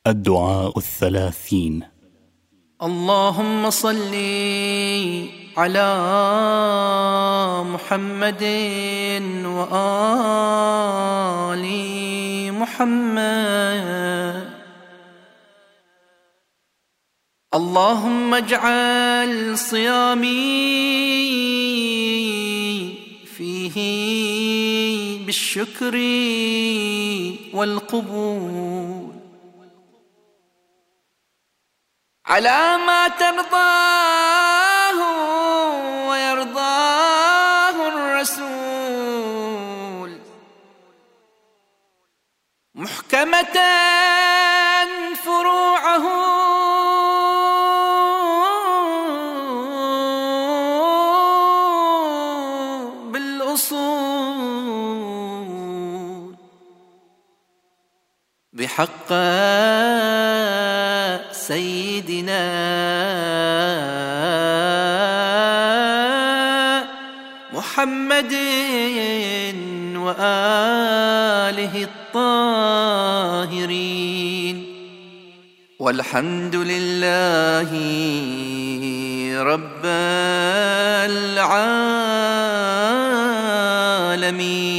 الدعاء 30. اللهم صل على محمد وآل محمد. اللهم اجعل صيامي فيه بالشكر والقبول على ما ترضاه ويرضاه الرسول، محكمة فروعه بالأصول، بحق سيدنا محمد وآله الطاهرين، والحمد لله رب العالمين.